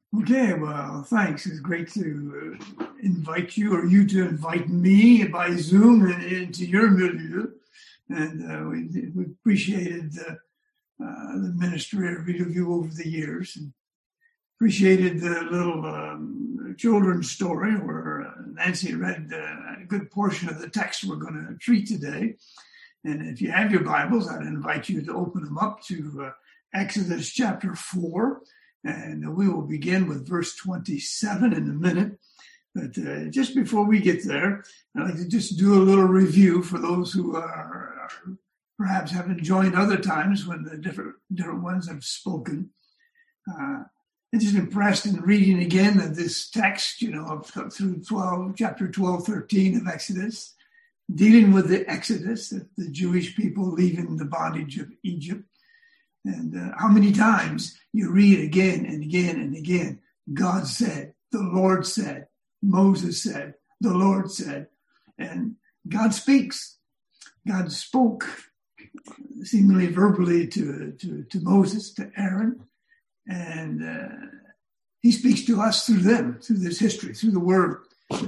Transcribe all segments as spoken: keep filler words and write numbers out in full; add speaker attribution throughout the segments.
Speaker 1: Okay, well, thanks. It's great to uh, invite you, or you to invite me by Zoom and into your milieu. And uh, we, we appreciated uh, uh, the ministry of you over the years, and appreciated the little um, children's story where uh, Nancy read uh, a good portion of the text we're going to treat today. And if you have your Bibles, I'd invite you to open them up to uh, Exodus chapter four. And we will begin with verse twenty-seven in a minute. But uh, just before we get there, I'd like to just do a little review for those who are, are perhaps haven't joined other times when the different different ones have spoken. Uh, I'm just impressed in reading again that this text, you know, through twelve, chapter twelve, thirteen of Exodus, dealing with the Exodus, the, the Jewish people leaving the bondage of Egypt. And uh, how many times you read again and again and again, God said, the Lord said, Moses said, the Lord said, and God speaks. God spoke seemingly verbally to, to, to Moses, to Aaron, and uh, he speaks to us through them, through this history, through the word.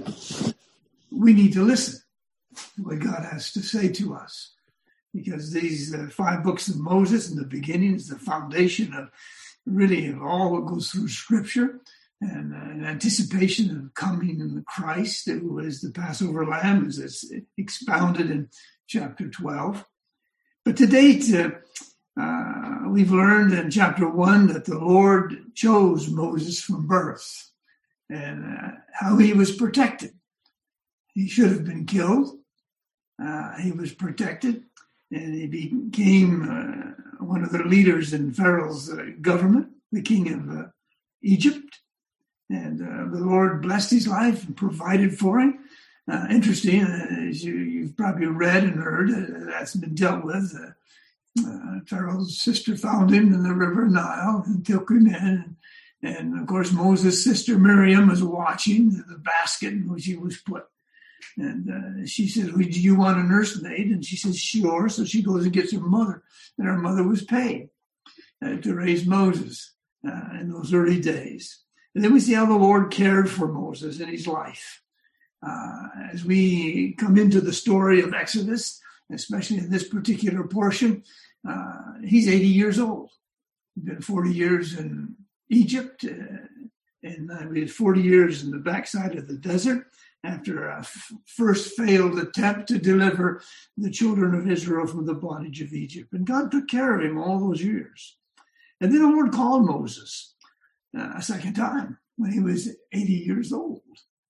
Speaker 1: We need to listen to what God has to say to us. Because these uh, five books of Moses in the beginning is the foundation of really of all that goes through Scripture, and uh, an anticipation of coming in Christ, who is the Passover Lamb, as it's expounded in chapter twelve. But to date, uh, uh, we've learned in chapter one that the Lord chose Moses from birth, and uh, how he was protected. He should have been killed. Uh, he was protected. And he became uh, one of the leaders in Pharaoh's uh, government, the king of uh, Egypt. And uh, the Lord blessed his life and provided for him. Uh, interesting, uh, as you, you've probably read and heard, uh, that's been dealt with. Uh, uh, Pharaoh's sister found him in the river Nile and took him in. And, and of course, Moses' sister Miriam was watching the basket in which he was put. And uh, she says, well, do you want a nursemaid? And she says, sure. So she goes and gets her mother. And her mother was paid uh, to raise Moses uh, in those early days. And then we see how the Lord cared for Moses in his life. Uh, as we come into the story of Exodus, especially in this particular portion, uh, he's eighty years old. He's been forty years in Egypt, uh, and uh, we had forty years in the backside of the desert, after a f- first failed attempt to deliver the children of Israel from the bondage of Egypt. And God took care of him all those years. And then the Lord called Moses uh, a second time when he was eighty years old.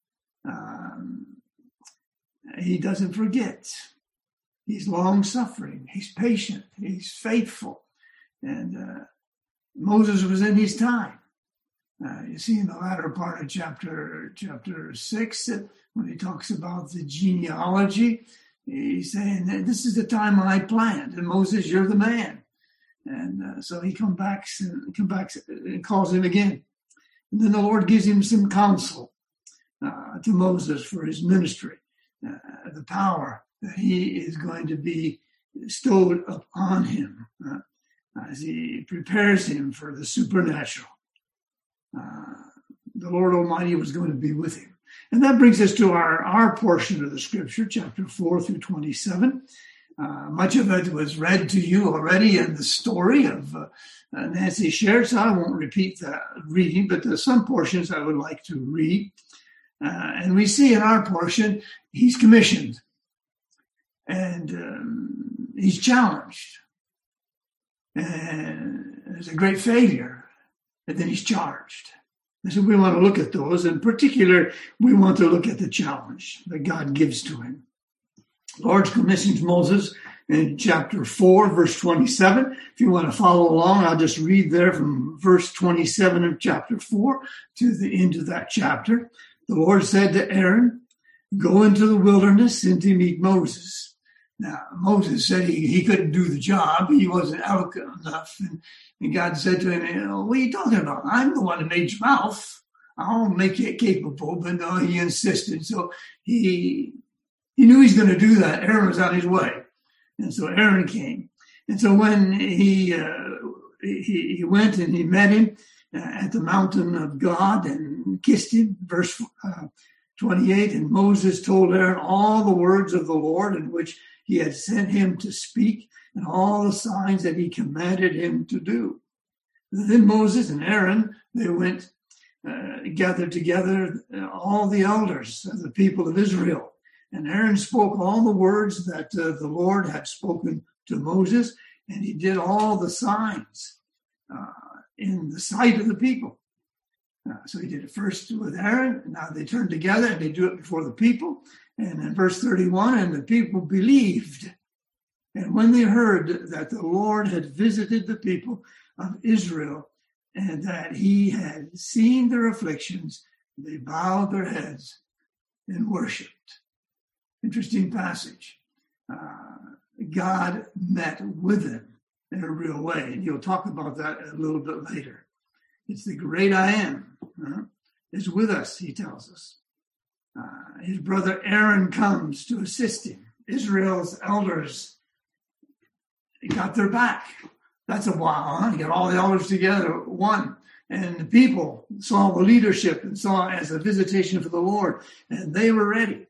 Speaker 1: Um, he doesn't forget. He's long-suffering. He's patient. He's faithful. And uh, Moses was in his time. Uh, you see in the latter part of chapter chapter six, uh, when he talks about the genealogy, he's saying that this is the time I planned, and Moses, you're the man. And uh, so he comes back and come back and calls him again. And then the Lord gives him some counsel uh, to Moses for his ministry, uh, the power that he is going to be bestowed upon him uh, as he prepares him for the supernatural. Uh, the Lord Almighty was going to be with him. And that brings us to our, our portion of the scripture, chapter four through twenty-seven. Uh, much of it was read to you already in the story of uh, uh, Nancy shared, so I won't repeat that reading, but there's some portions I would like to read. Uh, and we see in our portion, he's commissioned, and um, he's challenged. And there's a great failure. And then he's charged. And so we want to look at those. In particular, we want to look at the challenge that God gives to him. The Lord commissions Moses in chapter four, verse twenty-seven. If you want to follow along, I'll just read there from verse twenty-seven of chapter four to the end of that chapter. The Lord said to Aaron, go into the wilderness and to meet Moses. Now, Moses said he, he couldn't do the job. He wasn't eloquent enough. And, and God said to him, you know, what are you talking about? I'm the one who made your mouth. I'll make you capable. But no, he insisted. So he he knew he's going to do that. Aaron was on his way. And so Aaron came. And so when he, uh, he, he went and he met him, at the mountain of God and kissed him. Verse uh, twenty-eight, and Moses told Aaron all the words of the Lord in which he had sent him to speak, and all the signs that he commanded him to do. Then Moses and Aaron, they went, uh, gathered together uh, all the elders of the people of Israel. And Aaron spoke all the words that uh, the Lord had spoken to Moses, and he did all the signs uh, in the sight of the people. Uh, so he did it first with Aaron, and now they turned together and they do it before the people. And in verse thirty-one, and the people believed. And when they heard that the Lord had visited the people of Israel and that he had seen their afflictions, they bowed their heads and worshiped. Interesting passage. Uh, God met with them in a real way, and he'll talk about that a little bit later. It's the great I am uh, is with us, he tells us. Uh, his brother Aaron comes to assist him. Israel's elders got their back. That's a while, huh? You got all the elders together, one. And the people saw the leadership and saw it as a visitation for the Lord, and they were ready.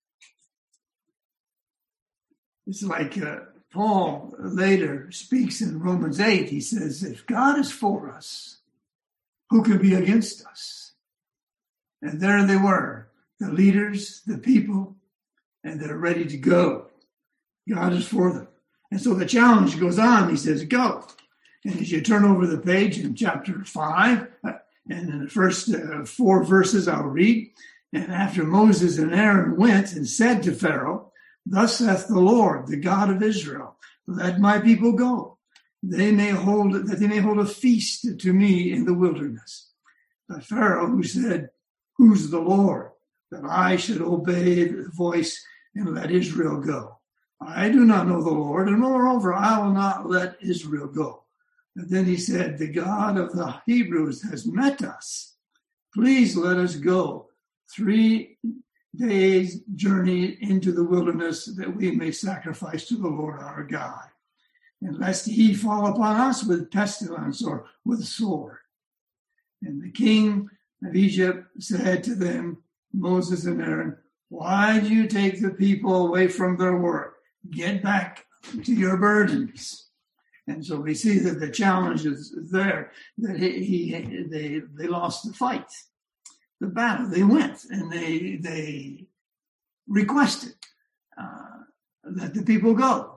Speaker 1: It's like uh, Paul later speaks in Romans eight. He says, if God is for us, who can be against us? And there they were, the leaders, the people, and they're ready to go. God is for them. And so the challenge goes on. He says, go. And as you turn over the page in chapter five, uh, and in the first uh, four verses I'll read, and after Moses and Aaron went and said to Pharaoh, thus saith the Lord, the God of Israel, let my people go. They may hold that they may hold a feast to me in the wilderness. But Pharaoh, who said, who's the Lord, that I should obey the voice and let Israel go? I do not know the Lord, and moreover, I will not let Israel go. And then he said, the God of the Hebrews has met us. Please let us go three days' journey into the wilderness that we may sacrifice to the Lord our God. And lest he fall upon us with pestilence or with sword. And the king of Egypt said to them, Moses and Aaron, why do you take the people away from their work? Get back to your burdens. And so we see that the challenge is there, that he, he they they lost the fight, the battle. They went and they they requested uh, that the people go,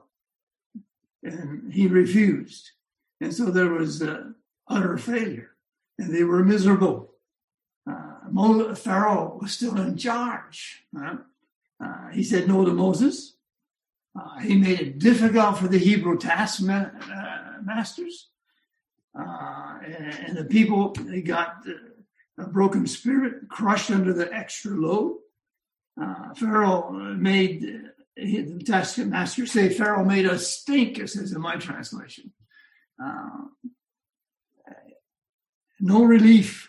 Speaker 1: and he refused. And so there was uh, utter failure, and they were miserable. Uh, Pharaoh was still in charge. Uh, uh, he said no to Moses. Uh, he made it difficult for the Hebrew task ma- uh, masters. Uh, and, and the people, they got uh, a broken spirit, crushed under the extra load. Uh, Pharaoh made, uh, the taskmaster say, Pharaoh made us stink, it says in my translation. Uh, no relief,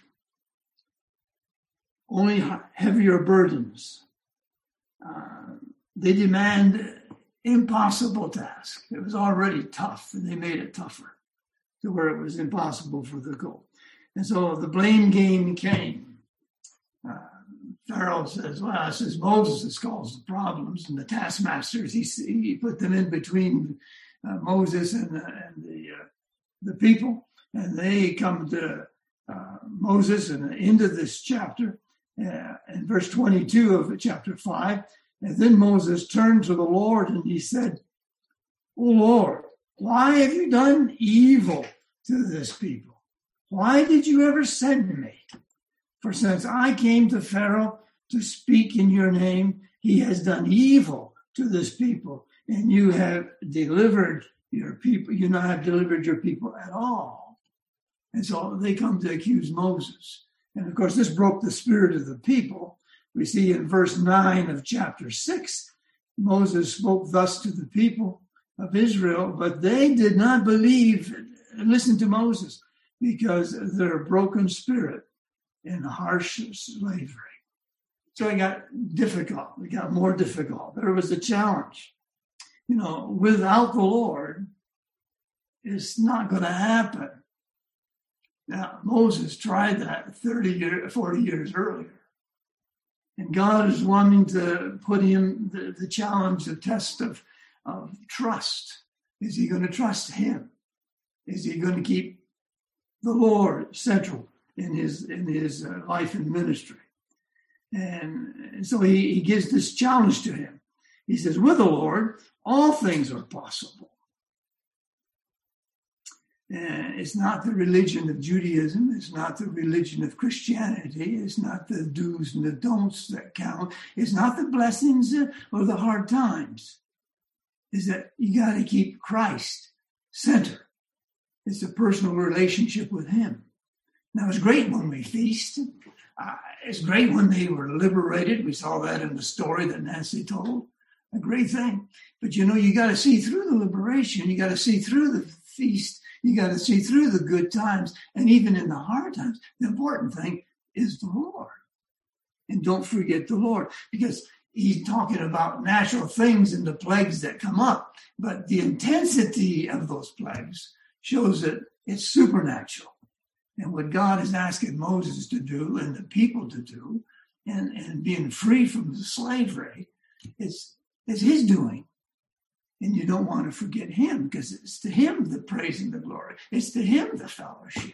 Speaker 1: only heavier burdens. Uh, they demand impossible task. It was already tough, and they made it tougher to where it was impossible for the goal. And so the blame game came. Uh, Pharaoh says, well, it says Moses has caused the problems, and the taskmasters, he, he put them in between uh, Moses and, uh, and the uh, the people, and they come to uh, Moses and into this chapter, uh, in verse twenty-two of chapter five. And then Moses turned to the Lord and he said, O Lord, why have you done evil to this people? Why did you ever send me? For since I came to Pharaoh to speak in your name, he has done evil to this people, and you have delivered your people. You not have delivered your people at all. And so they come to accuse Moses. And of course, this broke the spirit of the people. We see in verse nine of chapter six, Moses spoke thus to the people of Israel, but they did not believe and listen to Moses because of their broken spirit and harsh slavery. So it got difficult. It got more difficult. There was a challenge. You know, without the Lord, it's not going to happen. Now, Moses tried that thirty years, forty years earlier. And God is wanting to put him the, the challenge, the test of, of trust. Is he going to trust him? Is he going to keep the Lord central in his in his uh, life and ministry? And, and so he, he gives this challenge to him. He says, with the Lord, all things are possible. And it's not the religion of Judaism. It's not the religion of Christianity. It's not the do's and the don'ts that count. It's not the blessings or the hard times. Is that you got to keep Christ center. It's a personal relationship with him. Now, it's great when we feast. Uh, it's great when they were liberated. We saw that in the story that Nancy told. A great thing. But, you know, you got to see through the liberation. You got to see through the feast. You got to see through the good times. And even in the hard times, the important thing is the Lord. And don't forget the Lord. Because he's talking about natural things and the plagues that come up. But the intensity of those plagues shows that it's supernatural. And what God is asking Moses to do and the people to do, and, and being free from the slavery, it's, it's his doing. And you don't want to forget him, because it's to him the praise and the glory. It's to him the fellowship.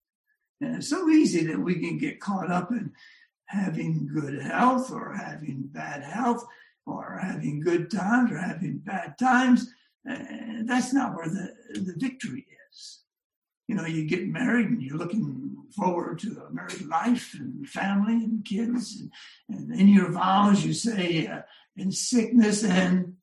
Speaker 1: And it's so easy that we can get caught up in having good health or having bad health or having good times or having bad times. And that's not where the, the victory is. You know, you get married and you're looking forward to a married life and family and kids. And, and in your vows, you say, uh, in sickness and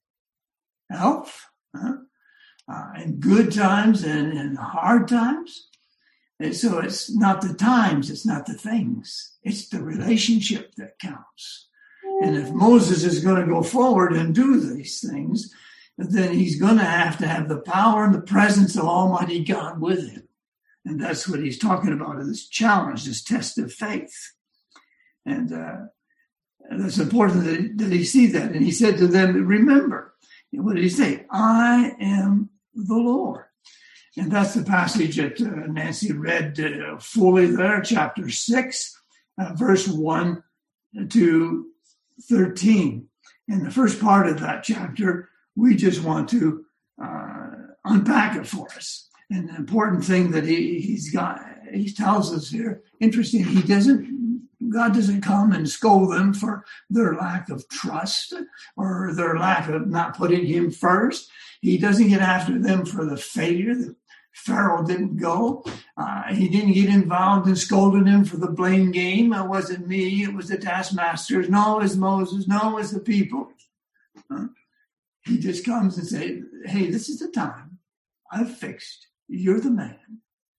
Speaker 1: health, huh? uh, in good times and in hard times. And so it's not the times, it's not the things. It's the relationship that counts. And if Moses is going to go forward and do these things, then he's going to have to have the power and the presence of Almighty God with him. And that's what he's talking about in this challenge, this test of faith. And uh, it's important that he, that he see that. And he said to them, remember, what did he say? I am the Lord. And that's the passage that uh, Nancy read uh, fully there, chapter six, uh, verse one to thirteen. In the first part of that chapter, we just want to uh, unpack it for us. And the important thing that he, he's got, he tells us here, interesting, he doesn't, God doesn't come and scold them for their lack of trust or their lack of not putting him first. He doesn't get after them for the failure that Pharaoh didn't go. Uh, he didn't get involved in scolding him for the blame game. It wasn't me. It was the taskmasters. No, it was Moses. No, it was the people. Huh? He just comes and says, hey, this is the time. I've fixed. You're the man.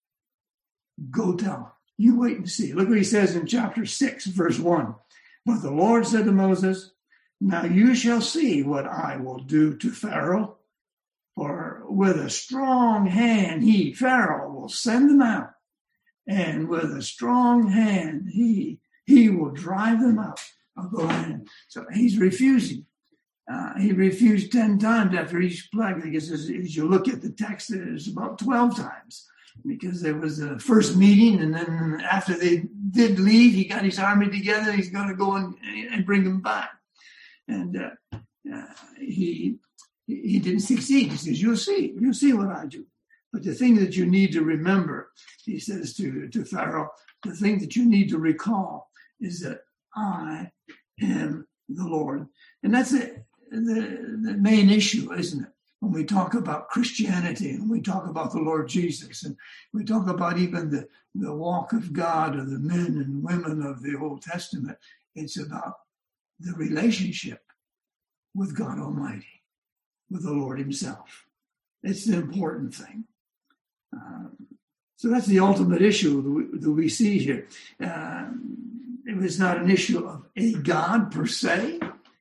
Speaker 1: Go tell him. You wait and see. Look what he says in chapter six, verse one. But the Lord said to Moses, now you shall see what I will do to Pharaoh. For with a strong hand, he, Pharaoh, will send them out. And with a strong hand, he, he will drive them out of the land. So he's refusing. Uh, he refused ten times after each plague. I guess as, as you look at the text, there's about twelve times. Because there was a first meeting, and then after they did leave, he got his army together. He's going to go and, and bring them back. And uh, uh, he... He didn't succeed. He says, you'll see. You'll see what I do. But the thing that you need to remember, he says to, to Pharaoh, the thing that you need to recall is that I am the Lord. And that's the, the, the main issue, isn't it? When we talk about Christianity and we talk about the Lord Jesus and we talk about even the, the walk of God of the men and women of the Old Testament, it's about the relationship with God Almighty, with the Lord himself. It's the important thing. Um, so that's the ultimate issue that we, that we see here. Um, it was not an issue of a God per se.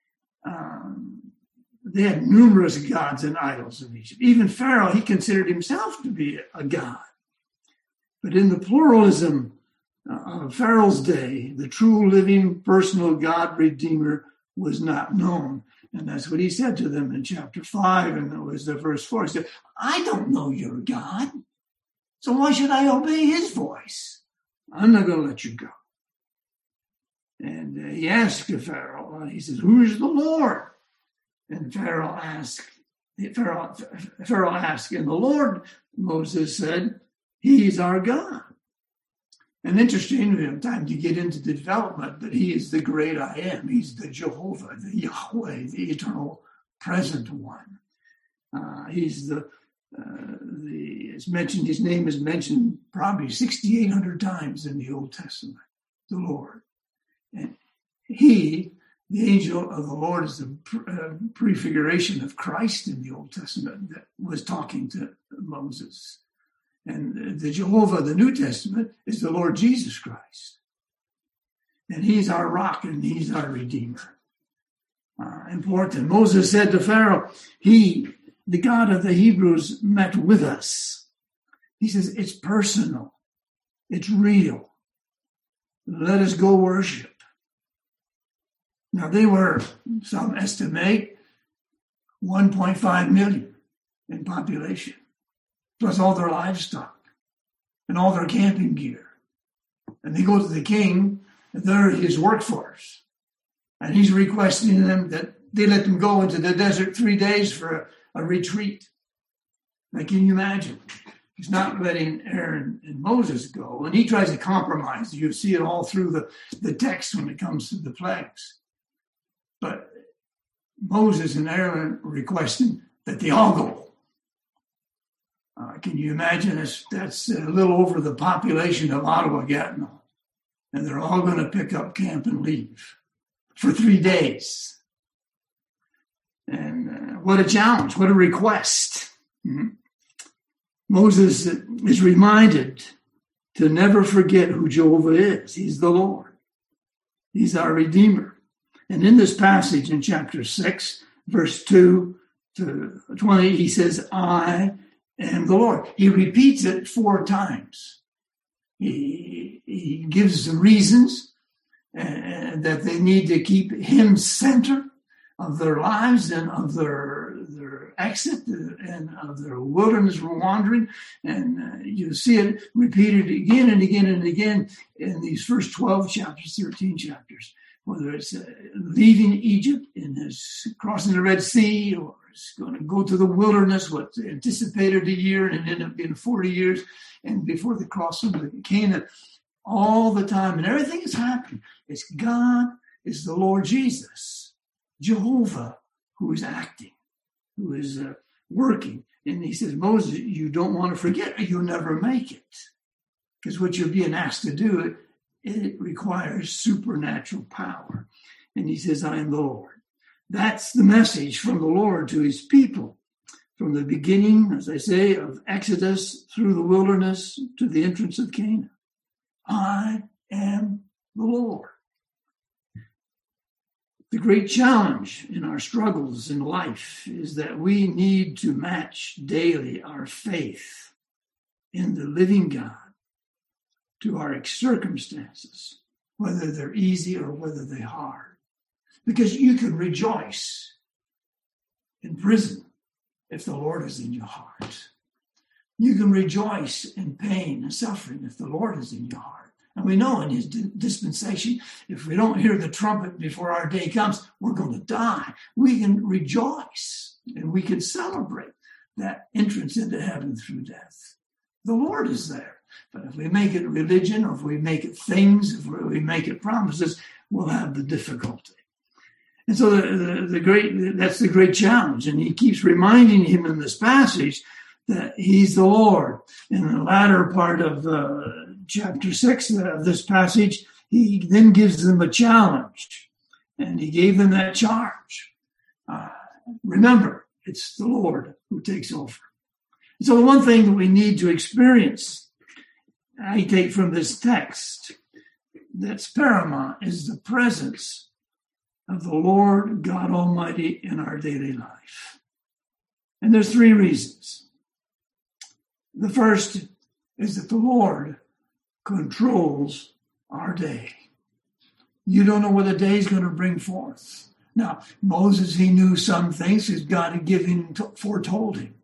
Speaker 1: Um, they had numerous gods and idols in Egypt. Even Pharaoh, he considered himself to be a god. But in the pluralism of Pharaoh's day, the true living personal God Redeemer was not known. And that's what he said to them in chapter five, and it was the verse four. He said, I don't know your God. So why should I obey his voice? I'm not going to let you go. And uh, he asked the Pharaoh, uh, he says, who is the Lord? And Pharaoh asked, Pharaoh, Pharaoh asked, and the Lord, Moses said, he is our God. And interesting, we have time to get into the development, but he is the great I am. He's the Jehovah, the Yahweh, the eternal present one. Uh, he's the, uh, the, it's mentioned, his name is mentioned probably sixty-eight hundred times in the Old Testament, the Lord. And he, the angel of the Lord, is the uh, prefiguration of Christ in the Old Testament that was talking to Moses. And the Jehovah, the New Testament, is the Lord Jesus Christ. And he's our rock and he's our Redeemer. Uh, important. Moses said to Pharaoh, he, the God of the Hebrews, met with us. He says, it's personal. It's real. Let us go worship. Now, they were, some estimate, one point five million in population, plus all their livestock and all their camping gear. And they go to the king, and they're his workforce. And he's requesting them that they let them go into the desert three days for a, a retreat. Now, can you imagine? He's not letting Aaron and Moses go. And he tries to compromise. You see it all through the, the text when it comes to the plagues. But Moses and Aaron requesting that they all go. Uh, can you imagine? That's, that's a little over the population of Ottawa Gatineau. And they're all going to pick up camp and leave for three days. And uh, what a challenge, what a request. Mm-hmm. Moses is reminded to never forget who Jehovah is. He's the Lord. He's our Redeemer. And in this passage in chapter six, verse two to twenty, he says, I am the Lord. He repeats it four times. He, he gives the reasons uh, that they need to keep him center of their lives and of their their exit and of their wilderness wandering. And uh, you see it repeated again and again and again in these first twelve chapters, thirteen chapters, whether it's uh, leaving Egypt and his crossing the Red Sea, or it's going to go to the wilderness, what's anticipated a year and ended up being forty years, and before the crossing of Canaan, all the time. And everything is happening. It's God, it's the Lord Jesus, Jehovah, who is acting, who is uh, working. And he says, Moses, you don't want to forget or you'll never make it. Because what you're being asked to do, it, it requires supernatural power. And he says, I am the Lord. That's the message from the Lord to his people. From the beginning, as I say, of Exodus through the wilderness to the entrance of Canaan. I am the Lord. The great challenge in our struggles in life is that we need to match daily our faith in the living God to our circumstances, whether they're easy or whether they're hard. Because you can rejoice in prison if the Lord is in your heart. You can rejoice in pain and suffering if the Lord is in your heart. And we know in his dispensation, if we don't hear the trumpet before our day comes, we're going to die. We can rejoice and we can celebrate that entrance into heaven through death. The Lord is there. But if we make it religion, or if we make it things, if we make it promises, we'll have the difficulty. And so the, the, the great that's the great challenge. And he keeps reminding him in this passage that he's the Lord. In the latter part of uh, chapter six of this passage, he then gives them a challenge. And he gave them that charge. Uh, remember, it's the Lord who takes over. And so the one thing that we need to experience, I take from this text, that's paramount, is the presence of the Lord God Almighty in our daily life. And there's three reasons. The first is that the Lord controls our day. You don't know what the day is going to bring forth. Now, Moses, he knew some things because God had given, foretold him.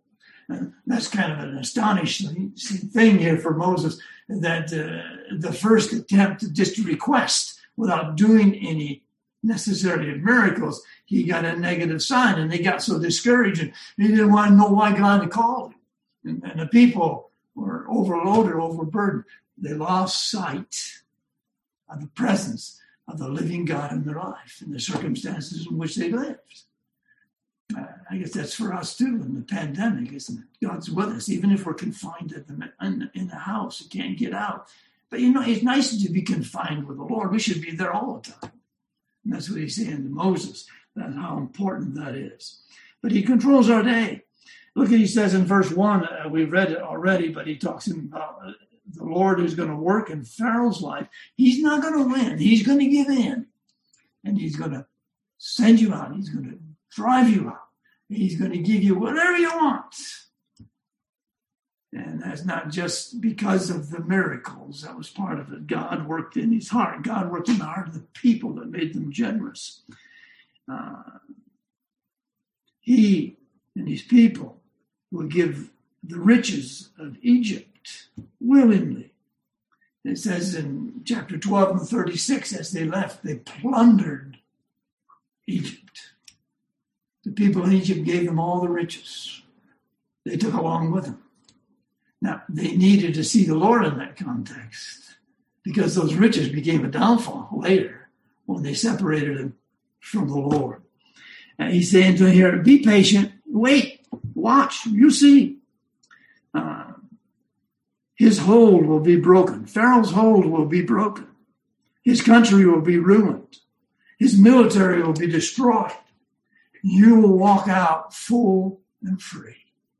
Speaker 1: And that's kind of an astonishing thing here for Moses, that uh, the first attempt just to request without doing any necessarily miracles, he got a negative sign, and they got so discouraged, and they didn't want to know why God had called him. And, and the people were overloaded, overburdened. They lost sight of the presence of the living God in their life and the circumstances in which they lived. Uh, I guess that's for us too in the pandemic, isn't it? God's with us, even if we're confined at the, in, in the house and can't get out. But you know, it's nice to be confined with the Lord. We should be there all the time. And that's what he's saying to Moses. That's how important that is. But he controls our day. Look at, he says in verse one, uh, we've read it already, but he talks about uh, the Lord who's going to work in Pharaoh's life. He's not going to win. He's going to give in. And he's going to send you out. He's going to drive you out. He's going to give you whatever you want. And that's not just because of the miracles. That was part of it. God worked in his heart. God worked in the heart of the people that made them generous. Uh, he and his people will give the riches of Egypt willingly. It says in chapter twelve and thirty-six, as they left, they plundered Egypt. The people in Egypt gave them all the riches they took along with them. Now, they needed to see the Lord in that context, because those riches became a downfall later when they separated them from the Lord. And he's saying to them here, be patient, wait, watch, you see. Uh, his hold will be broken. Pharaoh's hold will be broken. His country will be ruined. His military will be destroyed. You will walk out full and free.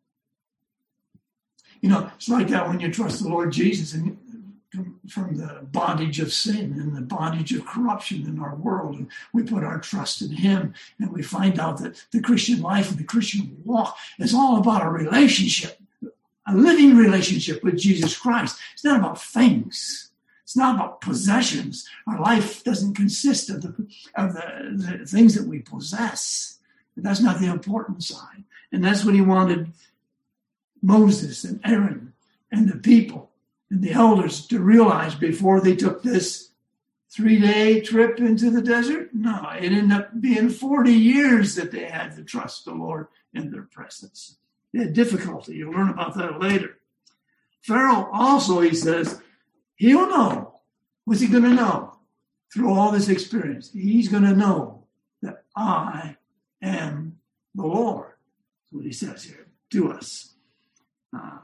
Speaker 1: You know, it's like that when you trust the Lord Jesus and from the bondage of sin and the bondage of corruption in our world. And we put our trust in him, and we find out that the Christian life and the Christian walk is all about a relationship, a living relationship with Jesus Christ. It's not about things. It's not about possessions. Our life doesn't consist of the, of the, the things that we possess. But that's not the important side. And that's what he wanted Moses and Aaron and the people and the elders to realize before they took this three-day trip into the desert. No, it ended up being forty years that they had to trust the Lord in their presence. They had difficulty. You'll learn about that later. Pharaoh also, he says, he'll know. What's he going to know? Through all this experience, he's going to know that I am the Lord. That's what he says here to us. Uh,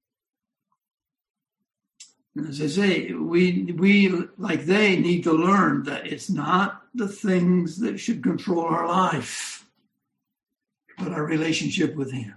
Speaker 1: as I say, we, we, like they, need to learn that it's not the things that should control our life, but our relationship with him.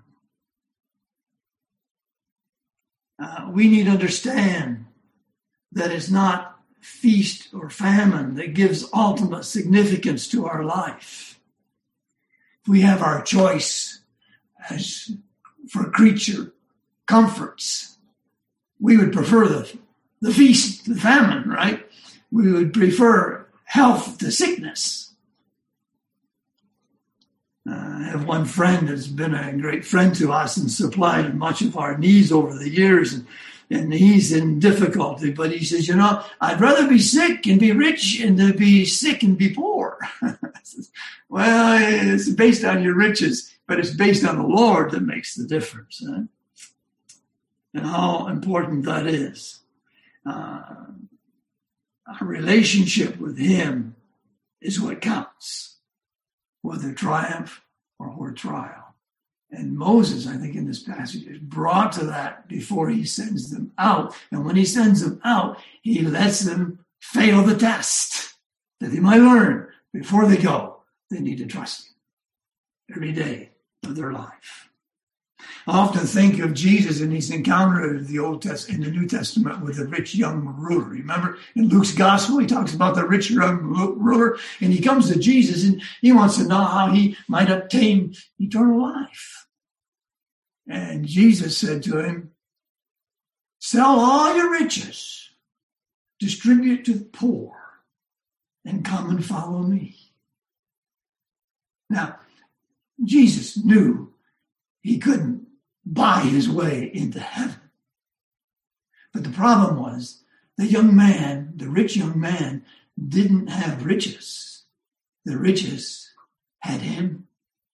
Speaker 1: Uh, we need to understand that it's not feast or famine that gives ultimate significance to our life. If we have our choice as for creature comforts, we would prefer the, the feast, the famine, right? We would prefer health to sickness. Uh, I have one friend that's been a great friend to us and supplied much of our needs over the years, and, and he's in difficulty, but he says, you know, I'd rather be sick and be rich and to be sick and be poor. Says, well, it's based on your riches, but it's based on the Lord that makes the difference. Huh? And how important that is. Uh, our relationship with him is what counts, whether triumph or whether trial. And Moses, I think in this passage, is brought to that before he sends them out. And when he sends them out, he lets them fail the test, that they might learn before they go. They need to trust him every day of their life. I often think of Jesus in his encounter in the Old Testament, in the New Testament, with the rich young ruler. Remember in Luke's gospel, he talks about the rich young ruler, and he comes to Jesus and he wants to know how he might obtain eternal life. And Jesus said to him, sell all your riches, distribute to the poor, and come and follow me. Now, Jesus knew he couldn't buy his way into heaven. But the problem was the young man, the rich young man, didn't have riches. The riches had him.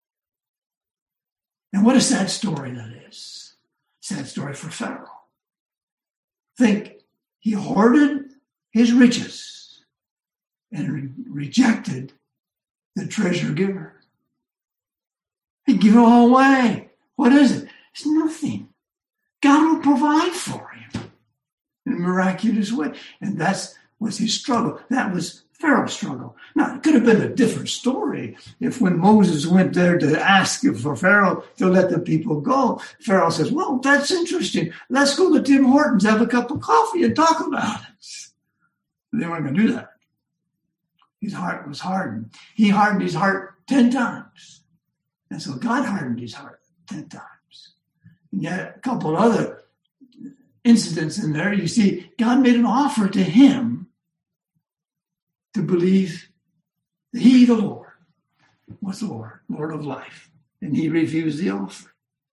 Speaker 1: And what a sad story that is. Sad story for Pharaoh. Think, he hoarded his riches and re- rejected the treasure giver. He gave it all away. What is it? It's nothing. God will provide for him in a miraculous way. And that was his struggle. That was Pharaoh's struggle. Now, it could have been a different story if when Moses went there to ask for Pharaoh to let the people go, Pharaoh says, well, that's interesting. Let's go to Tim Hortons, have a cup of coffee and talk about it. But they weren't going to do that. His heart was hardened. He hardened his heart ten times. And so God hardened his heart ten times. And yet a couple of other incidents in there, you see, God made an offer to him to believe that he, the Lord, was Lord, Lord of life. And he refused the offer.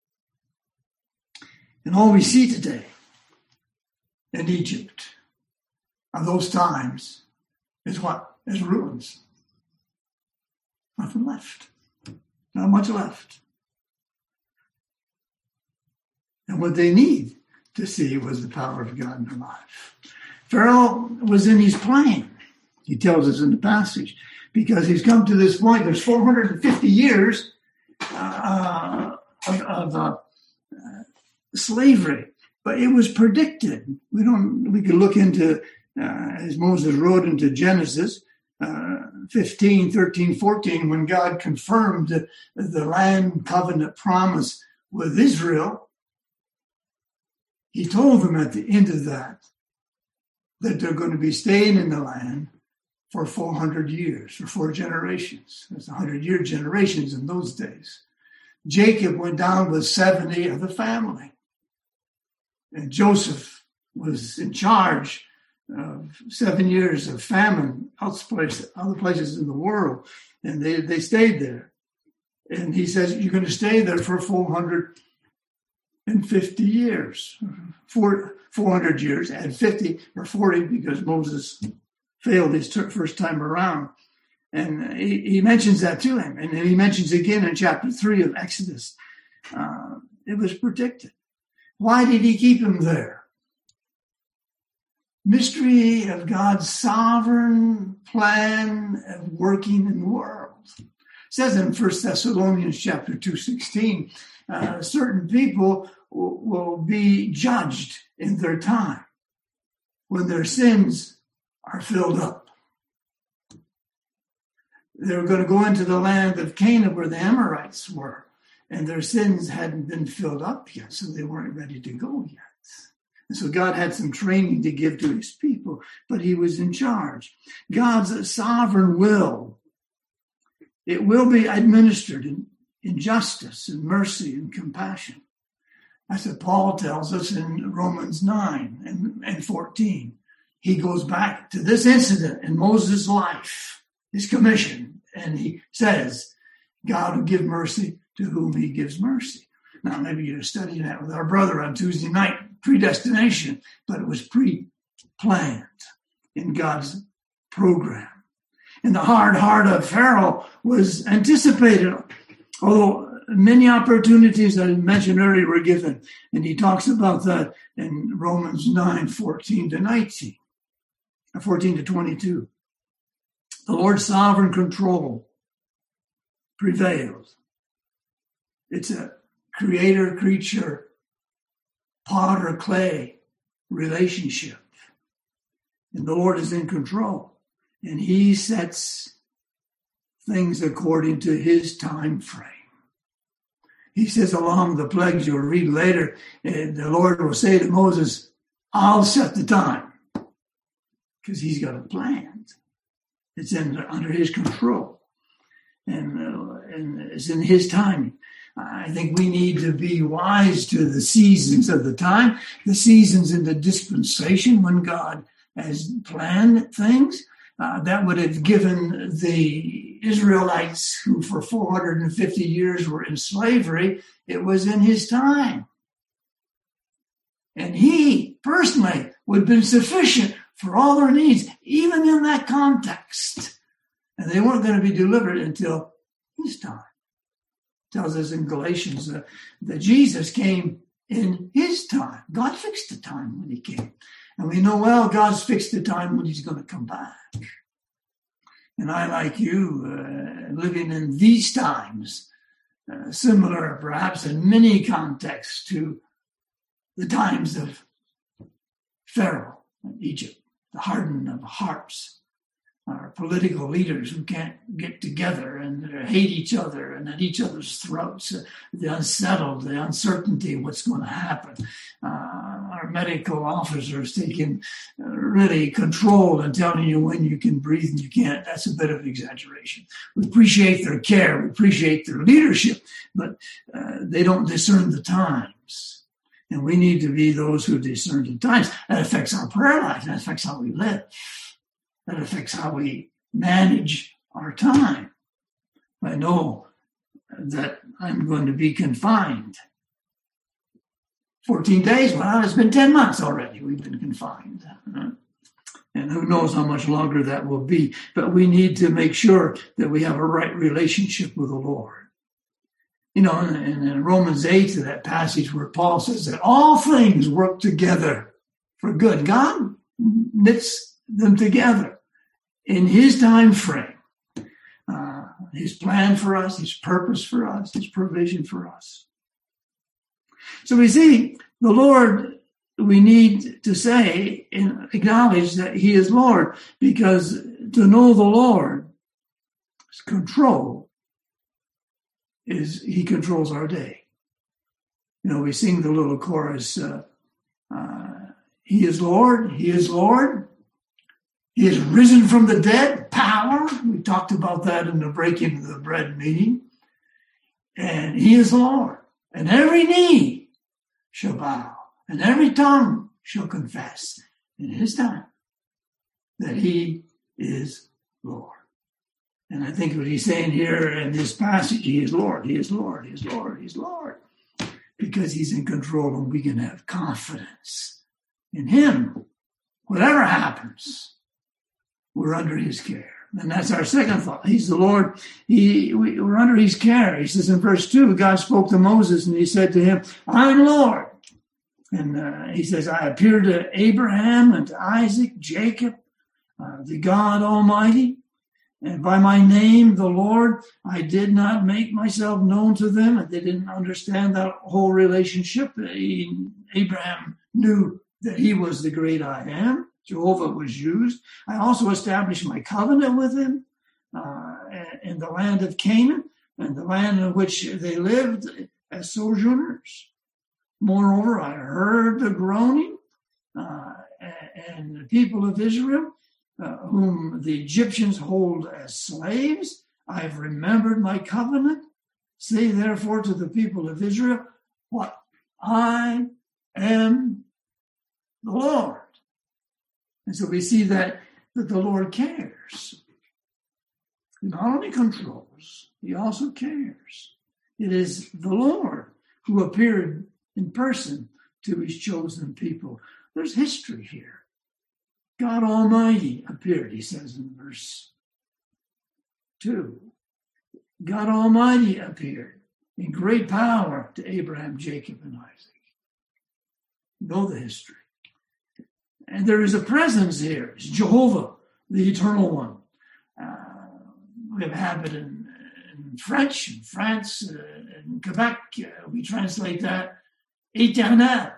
Speaker 1: And all we see today in Egypt are those times is what? As ruins. Nothing left. Not much left. And what they need to see was the power of God in their life. Pharaoh was in his plan. He tells us in the passage, because he's come to this point. There's four hundred fifty years uh, of, of uh, uh, slavery, but it was predicted. We don't. We could look into, uh, as Moses wrote into Genesis uh, fifteen, thirteen, fourteen, when God confirmed the, the land covenant promise with Israel. He told them at the end of that that they're going to be staying in the land for four hundred years, for four generations. There's one hundred-year generations in those days. Jacob went down with seventy of the family. And Joseph was in charge of seven years of famine, other places in the world. And they, they stayed there. And he says, you're going to stay there for four hundred fifty years. Four, four hundred years, add fifty or forty because Moses failed his ter- first time around. And he, he mentions that to him. And then he mentions again in chapter three of Exodus. Uh, it was predicted. Why did he keep him there? Mystery of God's sovereign plan of working in the world. It says in First Thessalonians chapter two sixteen, uh, certain people w- will be judged in their time when their sins are filled up. They were going to go into the land of Canaan where the Amorites were, and their sins hadn't been filled up yet, so they weren't ready to go yet. And so God had some training to give to his people, but he was in charge. God's sovereign will, it will be administered in, in justice and mercy and compassion. That's what Paul tells us in Romans nine and, and fourteen. He goes back to this incident in Moses' life, his commission, and he says, God will give mercy to whom he gives mercy. Now, maybe you're studying that with our brother on Tuesday night, predestination, but it was pre-planned in God's program. And the hard heart of Pharaoh was anticipated, although many opportunities that I mentioned earlier were given. And he talks about that in Romans nine, fourteen to nineteen, fourteen to twenty-two. The Lord's sovereign control prevailed. It's a creator-creature, potter-clay relationship. And the Lord is in control. And he sets things according to his time frame. He says along the plagues you'll read later, and the Lord will say to Moses, I'll set the time. Because he's got a plan. It's in, under his control. And, uh, and it's in his timing. I think we need to be wise to the seasons of the time, the seasons in the dispensation when God has planned things. Uh, that would have given the the Israelites who for four hundred fifty years were in slavery, it was in his time. And he personally would have been sufficient for all their needs, even in that context. And they weren't going to be delivered until his time. It tells us in Galatians uh, that Jesus came in his time. God fixed the time when he came. And we know, well, God's fixed the time when he's going to come back. And I, like you, uh, living in these times, uh, similar perhaps in many contexts to the times of Pharaoh in Egypt, the hardening of hearts, our political leaders who can't get together and hate each other and at each other's throats, uh, the unsettled, the uncertainty of what's going to happen. Uh, our medical officers taking uh, really control and telling you when you can breathe and you can't. That's a bit of exaggeration. We appreciate their care, we appreciate their leadership, but uh, they don't discern the times. And we need to be those who discern the times. That affects our prayer life. That affects how we live. That affects how we manage our time. I know that I'm going to be confined. fourteen days, well, it's been ten months already. We've been confined. And who knows how much longer that will be. But we need to make sure that we have a right relationship with the Lord. You know, in, in Romans eight, that passage where Paul says that all things work together for good. God knits them together in his time frame, uh, his plan for us, his purpose for us, his provision for us. So we see the Lord, we need to say and acknowledge that he is Lord, because to know the Lord's control is he controls our day. You know, we sing the little chorus, uh, uh, he is Lord, he is Lord. He is risen from the dead, power. We talked about that in the breaking of the bread meeting. And he is Lord. And every knee shall bow, and every tongue shall confess in his time that he is Lord. And I think what he's saying here in this passage, he is Lord, he is Lord, he is Lord, he is Lord. Because he's in control and we can have confidence in him. Whatever happens, we're under his care. And that's our second thought. He's the Lord. He, we, we're under his care. He says in verse two, God spoke to Moses and he said to him, I'm Lord. And uh, he says, I appeared to Abraham and to Isaac, Jacob, uh, the God Almighty. And by my name, the Lord, I did not make myself known to them. And they didn't understand that whole relationship. He, Abraham knew that he was the great I am. Jehovah was used. I also established my covenant with him uh, in the land of Canaan and the land in which they lived as sojourners. Moreover, I heard the groaning uh, and the people of Israel, uh, whom the Egyptians hold as slaves. I have remembered my covenant. Say therefore to the people of Israel, what? I am the Lord. And so we see that, that the Lord cares. He not only controls, he also cares. It is the Lord who appeared in person to his chosen people. There's history here. God Almighty appeared, he says in verse two. God Almighty appeared in great power to Abraham, Jacob, and Isaac. You know the history. And there is a presence here. It's Jehovah, the Eternal One. Uh, we have it in, in French, in France, uh, in Quebec. Uh, we translate that Éternel,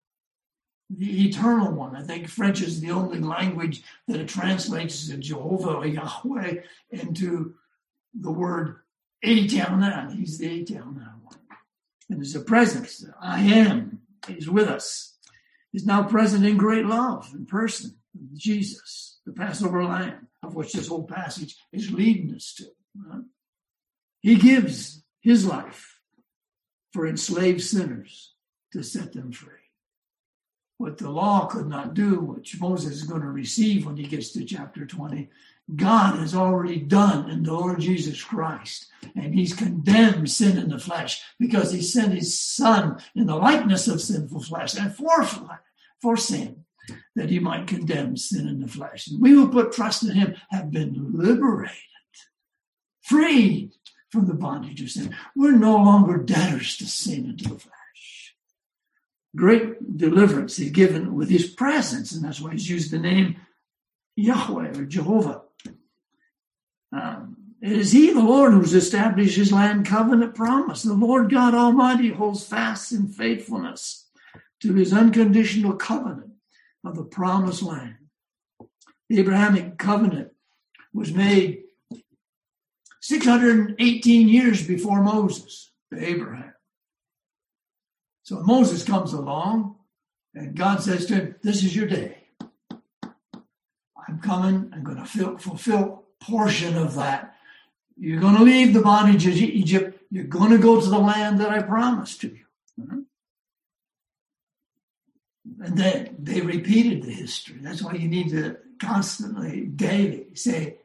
Speaker 1: the Eternal One. I think French is the only language that it translates Jehovah or Yahweh into the word Éternel. He's the Eternal One. And there's a presence. I am. He's with us. He's now present in great love, in person, Jesus, the Passover Lamb, of which this whole passage is leading us to. Right? He gives his life for enslaved sinners to set them free. What the law could not do, which Moses is going to receive when he gets to chapter twenty, God has already done in the Lord Jesus Christ. And he's condemned sin in the flesh because he sent his son in the likeness of sinful flesh and for, for sin, that he might condemn sin in the flesh. And we who put trust in him have been liberated, freed from the bondage of sin. We're no longer debtors to sin and to the flesh. Great deliverance is given with his presence, and that's why he's used the name Yahweh or Jehovah. Um, it is he, the Lord, who's established his land covenant promise. The Lord God Almighty holds fast in faithfulness to his unconditional covenant of the promised land. The Abrahamic covenant was made six hundred eighteen years before Moses to Abraham. So Moses comes along and God says to him, this is your day. I'm coming, I'm going to fulfill a portion of that. You're going to leave the bondage of Egypt. You're going to go to the land that I promised to you. Mm-hmm. And then they repeated the history. That's why you need to constantly, daily say,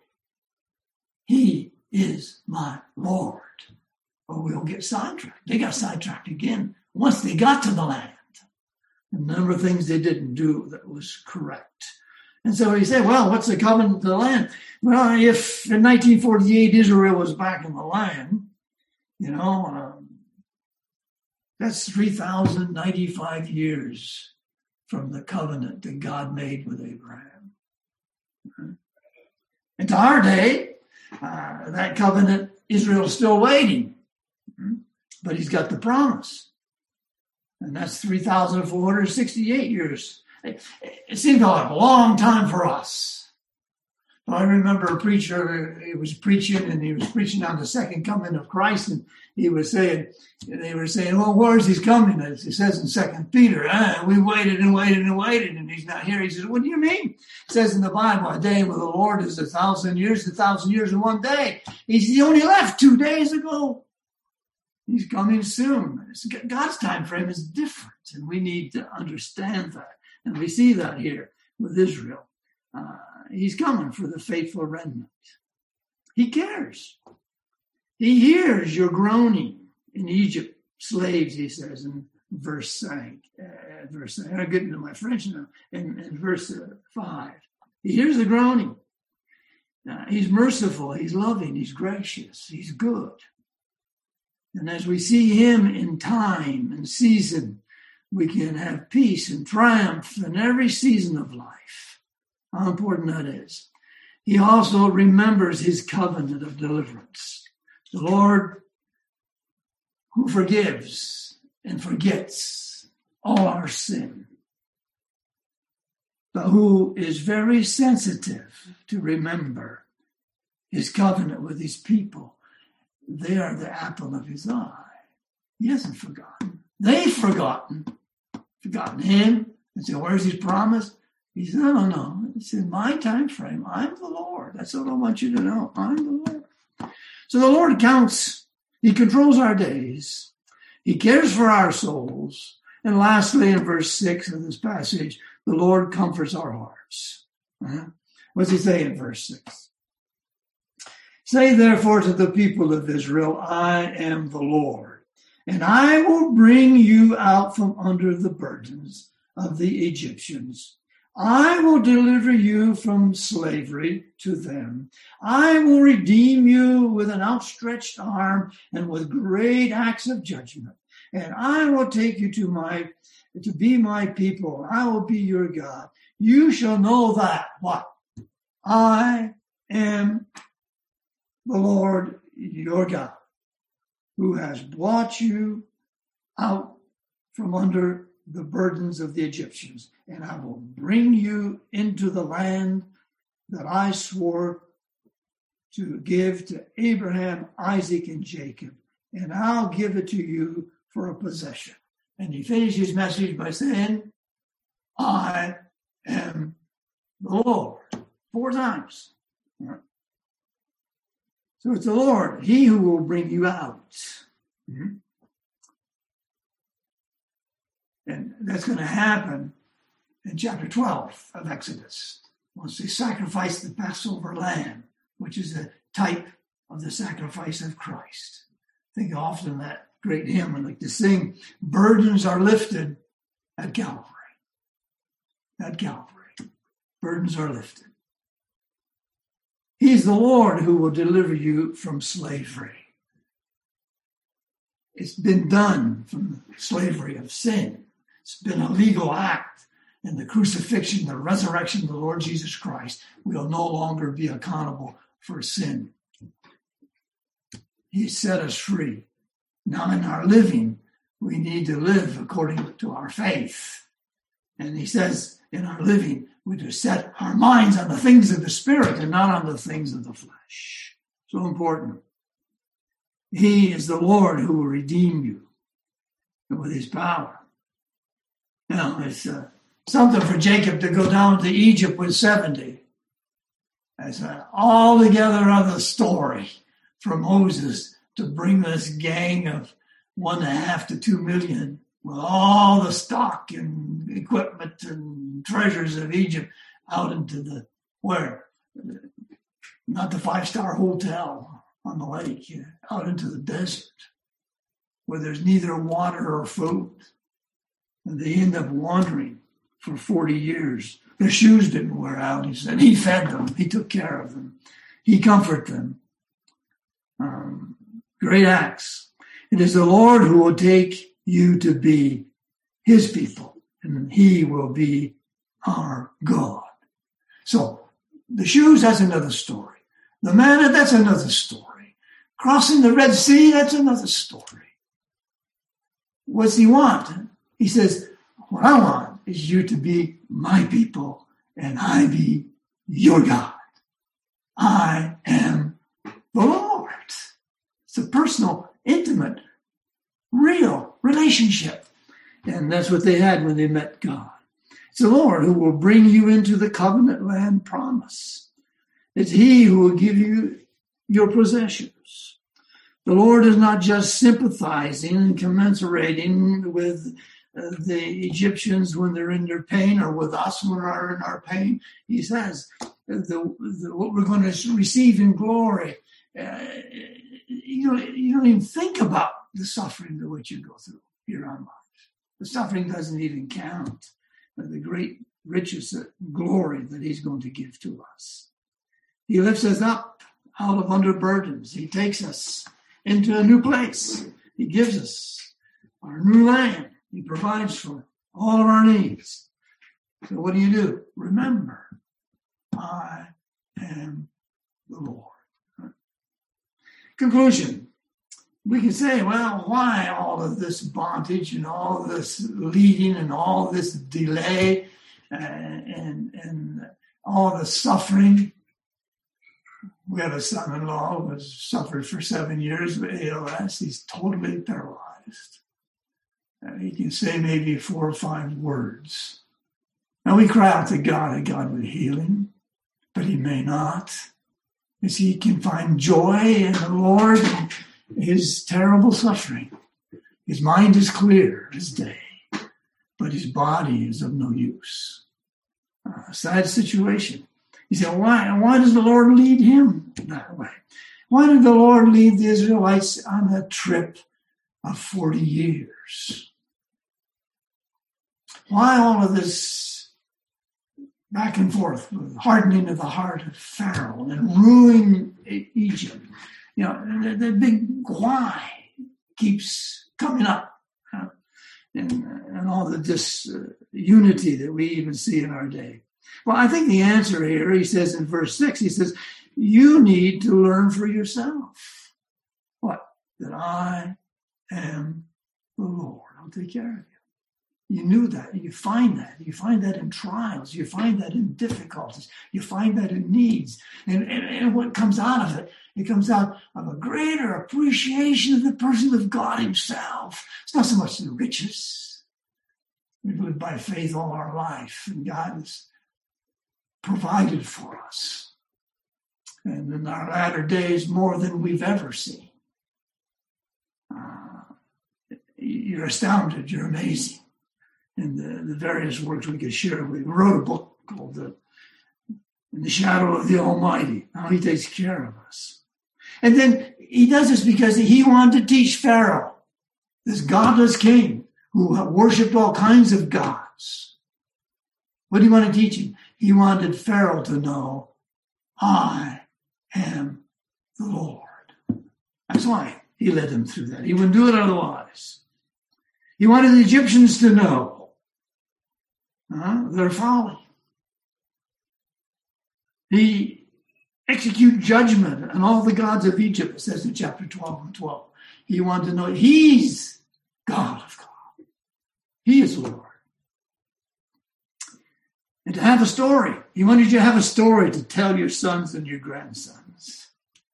Speaker 1: he is my Lord. Or we'll get sidetracked. They got sidetracked again once they got to the land. A number of things they didn't do that was correct. And so he said, well, what's the covenant of the land? Well, if in nineteen forty-eight Israel was back in the land, you know, um, that's three thousand ninety-five years from the covenant that God made with Abraham. Mm-hmm. And to our day, uh, that covenant, Israel's still waiting. Mm-hmm. But he's got the promise. And that's three thousand four hundred sixty-eight years. It, it seemed like a long time for us. I remember a preacher, he was preaching, and he was preaching on the second coming of Christ, and he was saying, they were saying, well, where's he coming? As it says in Second Peter, ah, we waited and waited and waited, and he's not here. He says, what do you mean? It says in the Bible, a day with the Lord is a thousand years, a thousand years in one day. He said, he only left two days ago. He's coming soon. God's time frame is different, and we need to understand that. And we see that here with Israel. Uh, he's coming for the faithful remnant. He cares. He hears your groaning in Egypt, slaves, he says in verse nine. Uh, verse nine. I'm getting to my French now. In, in verse uh, five. He hears the groaning. Uh, he's merciful. He's loving. He's gracious. He's good. And as we see him in time and season, we can have peace and triumph in every season of life. How important that is. He also remembers his covenant of deliverance. The Lord who forgives and forgets all our sin, but who is very sensitive to remember his covenant with his people. They are the apple of his eye. He hasn't forgotten. They've forgotten. Forgotten him and said, where's his promise? He said, no, no, no. It's in my time frame. I'm the Lord. That's what I want you to know. I'm the Lord. So the Lord counts. He controls our days. He cares for our souls. And lastly, in verse six of this passage, the Lord comforts our hearts. Uh-huh. What's he say in verse six? Say therefore to the people of Israel, I am the Lord. And I will bring you out from under the burdens of the Egyptians. I will deliver you from slavery to them. I will redeem you with an outstretched arm and with great acts of judgment. And I will take you to my to be my people. I will be your God. You shall know that what? I am the Lord your God, who has brought you out from under the burdens of the Egyptians, and I will bring you into the land that I swore to give to Abraham, Isaac, and Jacob, and I'll give it to you for a possession. And he finished his message by saying, I am the Lord, four times. So it's the Lord, he who will bring you out. Mm-hmm. And that's going to happen in chapter twelve of Exodus. was to sacrifice the Passover lamb, which is a type of the sacrifice of Christ. I think often that great hymn I like to sing, burdens are lifted at Calvary. At Calvary. Burdens are lifted. He's the Lord who will deliver you from slavery. It's been done from the slavery of sin. It's been a legal act. In the crucifixion, the resurrection of the Lord Jesus Christ, we'll no longer be accountable for sin. He set us free. Now in our living, we need to live according to our faith. And he says in our living, we to set our minds on the things of the Spirit and not on the things of the flesh. So important. He is the Lord who will redeem you with his power. Now, it's uh, something for Jacob to go down to Egypt with seventy. That's an altogether other story for Moses to bring this gang of one and a half to two million with all the stock and equipment and treasures of Egypt out into the, where? Not the five-star hotel on the lake, out into the desert where there's neither water or food. And they end up wandering for forty years. Their shoes didn't wear out, he said. He fed them. He took care of them. He comforted them. Um, great acts. It is the Lord who will take you to be his people, and he will be our God. So the shoes, that's another story. The manna, that's another story. Crossing the Red Sea, that's another story. What's he want? He says, what I want is you to be my people and I be your God. I am the Lord. It's a personal, intimate, real relationship. And that's what they had when they met God. It's the Lord who will bring you into the covenant land promise. It's he who will give you your possessions. The Lord is not just sympathizing and commiserating with uh, the Egyptians when they're in their pain or with us when we're in our pain. He says the, the, what we're going to receive in glory. Uh, you, know, you don't even think about the suffering to which you go through here on life. The suffering doesn't even count. The great riches of glory that he's going to give to us. He lifts us up out of under burdens. He takes us into a new place. He gives us our new land. He provides for all of our needs. So what do you do? Remember, I am the Lord. Conclusion. We can say, well, why all of this bondage and all this leading and all this delay and, and, and all the suffering? We have a son-in-law who has suffered for seven years with A L S. He's totally paralyzed. And he can say maybe four or five words. Now we cry out to God that God would heal him, but he may not. As he can find joy in the Lord and his terrible suffering. His mind is clear as day, but his body is of no use. Uh, a sad situation. You say, why? Why does the Lord lead him that way? Why did the Lord lead the Israelites on that trip of forty years? Why all of this back and forth, hardening of the heart of Pharaoh and ruining Egypt? You know, the, the big why keeps coming up. Uh, and, and all the disunity uh, that we even see in our day. Well, I think the answer here, he says in verse six, he says, you need to learn for yourself. What? That I am the Lord. I'll take care of you. You knew that. You find that. You find that in trials. You find that in difficulties. You find that in needs. And, and, and what comes out of it, it comes out of a greater appreciation of the person of God himself. It's not so much the riches. We've lived by faith all our life, and God has provided for us. And in our latter days, more than we've ever seen. Uh, you're astounded. You're amazing. And the, the various works we could share. We wrote a book called The in the shadow of the Almighty. Now he takes care of us. And then he does this because he wanted to teach Pharaoh, this godless king who worshipped all kinds of gods. What did he want to teach him? He wanted Pharaoh to know, I am the Lord. That's why he led them through that. He wouldn't do it otherwise. He wanted the Egyptians to know uh, their folly. He executed judgment on all the gods of Egypt, it says in chapter twelve and twelve. He wanted to know he's God of God. He is Lord. And to have a story. He wanted you to have a story to tell your sons and your grandsons.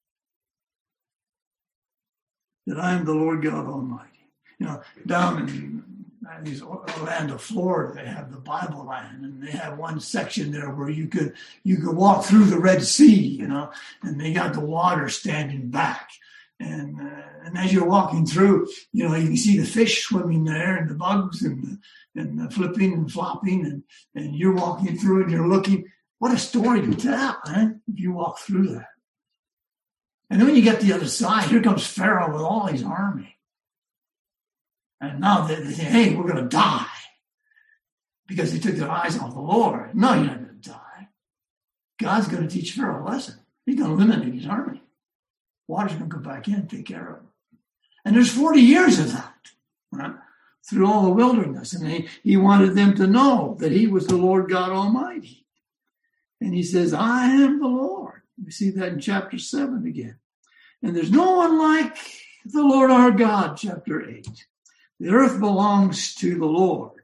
Speaker 1: That I am the Lord God Almighty. You know, down in Orlando, Florida, they have the Bible land, and they have one section there where you could you could walk through the Red Sea, you know, and they got the water standing back. And uh, and as you're walking through, you know, you can see the fish swimming there and the bugs and the, and the flipping and flopping, and, and you're walking through and you're looking. What a story to tell, man, if you walk through that. And then when you get to the other side, here comes Pharaoh with all his army. And now they, they say, hey, we're going to die because they took their eyes off the Lord. No, you're not going to die. God's going to teach Pharaoh a lesson. He's going to eliminate his army. Water's going to come back in and take care of him. And there's forty years of that, right? Through all the wilderness. And he, he wanted them to know that he was the Lord God Almighty. And he says, I am the Lord. We see that in chapter seven again. And there's no one like the Lord our God, chapter eight. The earth belongs to the Lord.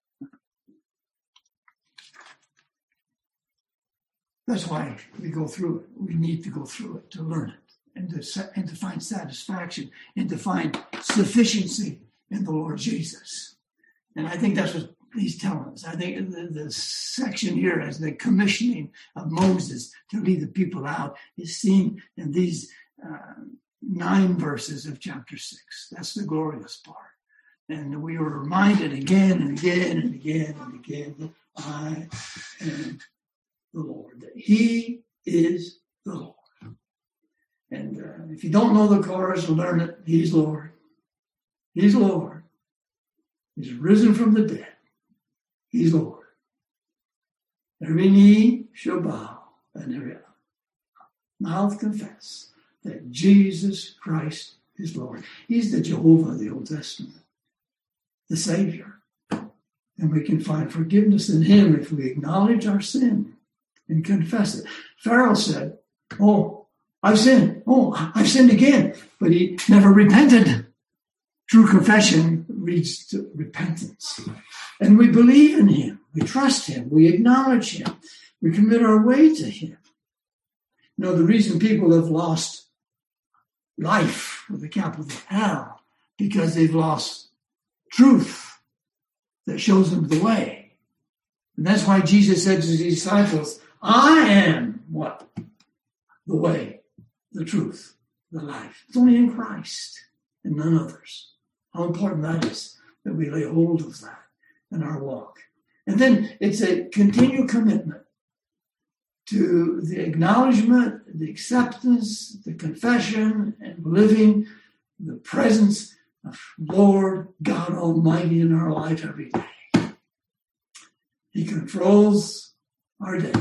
Speaker 1: That's why we go through it. We need to go through it to learn it and to, and to find satisfaction and to find sufficiency in the Lord Jesus. And I think that's what he's telling us. I think the, the section here as the commissioning of Moses to lead the people out is seen in these uh, nine verses of chapter six. That's the glorious part. And we were reminded again and again and again and again that I am the Lord, that he is the Lord. And uh, if you don't know the chorus, learn it. He's Lord. He's Lord. He's risen from the dead. He's Lord. Every knee shall bow and every mouth confess that Jesus Christ is Lord. He's the Jehovah of the Old Testament, the Savior. And we can find forgiveness in him if we acknowledge our sin and confess it. Pharaoh said, oh, I've sinned. Oh, I've sinned again. But he never repented. True confession leads to repentance. And we believe in him. We trust him. We acknowledge him. We commit our way to him. You know, the reason people have lost life with a capital L because they've lost truth that shows them the way. And that's why Jesus said to his disciples, I am what? The way, the truth, the life. It's only in Christ and none others. How important that is, that we lay hold of that in our walk. And then it's a continual commitment to the acknowledgement, the acceptance, the confession, and living the presence of Lord God Almighty in our life every day. He controls our day.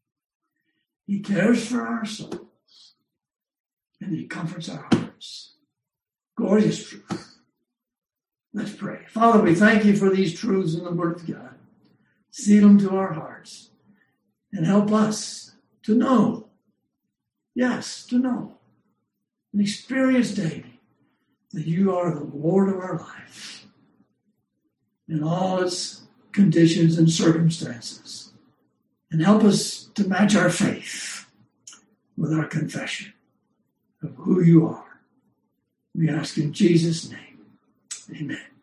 Speaker 1: He cares for our souls. And he comforts our hearts. Glorious truth. Let's pray. Father, we thank you for these truths in the Word of God. Seal them to our hearts and help us to know, yes, to know and experience daily that you are the Lord of our life in all its conditions and circumstances. And help us to match our faith with our confession of who you are. We ask in Jesus' name. Amen.